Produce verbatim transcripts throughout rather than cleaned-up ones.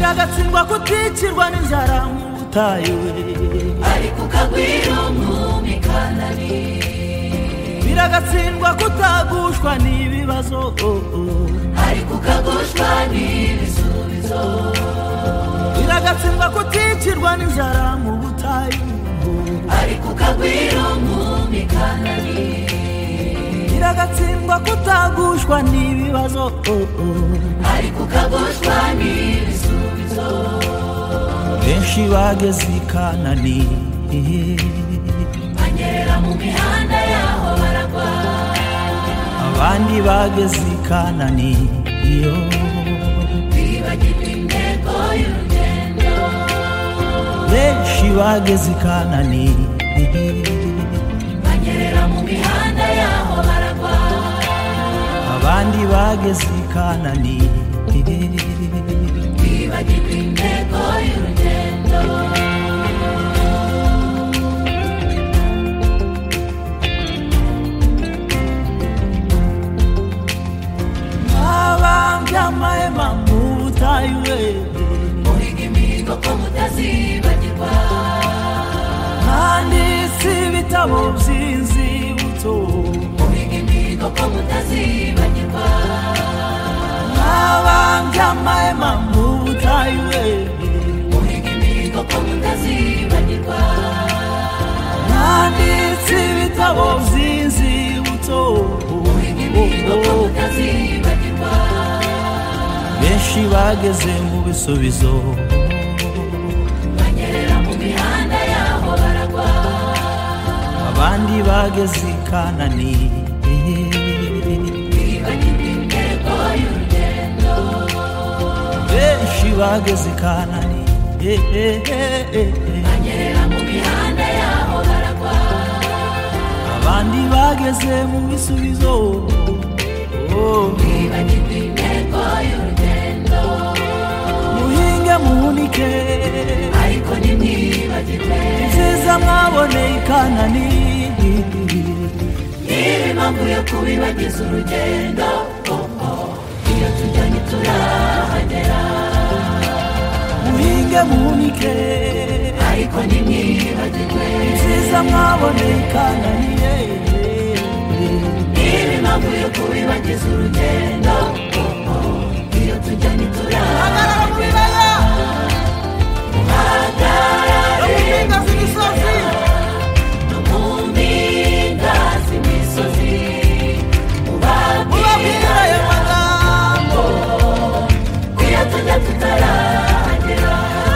biragatsindwa kuticirwa n'inzara mu butayu ariko ukagwira umwumi Kanani biragatsindwa kutagushwa n'ibibazo ariko ukagushwa n'ibisubizo biragatsindwa kuticirwa n'inzara mu butayu ariko ukagwira umwumi Kanani biragatsindwa kutagushwa n'ibibazo ariko ukagushwa n'ibisubizo benshi bageze i Kanani banyerera mu mihanda yaho baragwa abandi bageze i Kanani iyo bibagirwa intego y'urugendo benshi bageze i Kanani banyerera mu mihanda yaho baragwa abandi bageze i Kanani bibagirwa intego y'urugendo abambye amahema mu butayu muhiga imihigo ko mutazibagirwa handitse ibitabo by'inzibutso muhiga imihigo ko mutazibagirwa abambye amahema mu butayu muhiga imihigo ko mutazibagirwa handitse ibitabo by'inzibutso muhiga imihigo ko mutazibagirwa benshi bageze mu bisubizo banyerera mu mihanda yaho baragwa abandi bageze i Kanani bibagirwa intego y'urugendo benshi bageze i Kanani banyerera mu mihanda yaho baragwa abandi bageze mu bisubizo bibagirwa intego y'urugendo muhinge muhunike ariko ntimwibagirwe nziza mwaboneye i Kanani niba impamvu yo kubibagiza urugendo iyo tujya ntiturahagera muhinge muhunike ariko ntimwibagirwe nziza mwaboneye i Kanani niba impamvu yo kubibagiza urugendo iyo tujya ntiturahagera muhagarare no mu mpinga z'imisozi mubabwire ayo magambo ko iyo tujya tutarahagera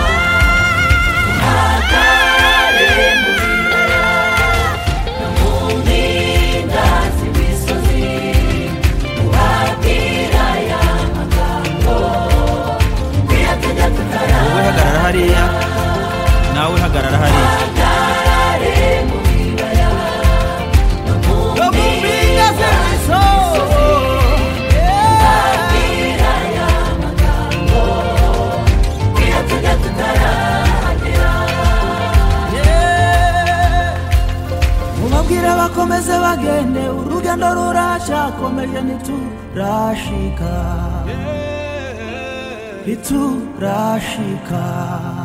muhagarare mu bibaya no mu mpinga z'imisozi mubabwire aya magambo ko iyo tujya tutarahagera wowe hagarara hariya nawe hagarara hariya muhagarare mu bibaya no mu yo mu mpinga z'imisozi mubabwire aya magambo ko iyo tujya tutarahagera mubabwire bakomeze bagende urugendo ruracyakomeje ntiturashika ntiturashika